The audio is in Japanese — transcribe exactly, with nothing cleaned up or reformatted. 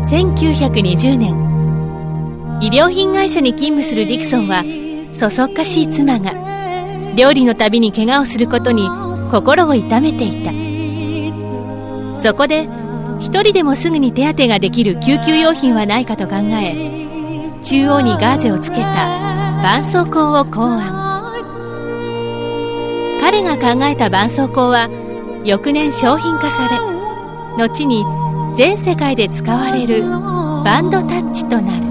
せんきゅうひゃくにじゅうねん、衣料品会社に勤務するディクソンは、そそっかしい妻が料理のたびに怪我をすることに心を痛めていた。そこで一人でもすぐに手当てができる救急用品はないかと考え、中央にガーゼをつけた絆創膏を考案。彼が考えた絆創膏は翌年商品化され、後に全世界で使われるバンドタッチとなる。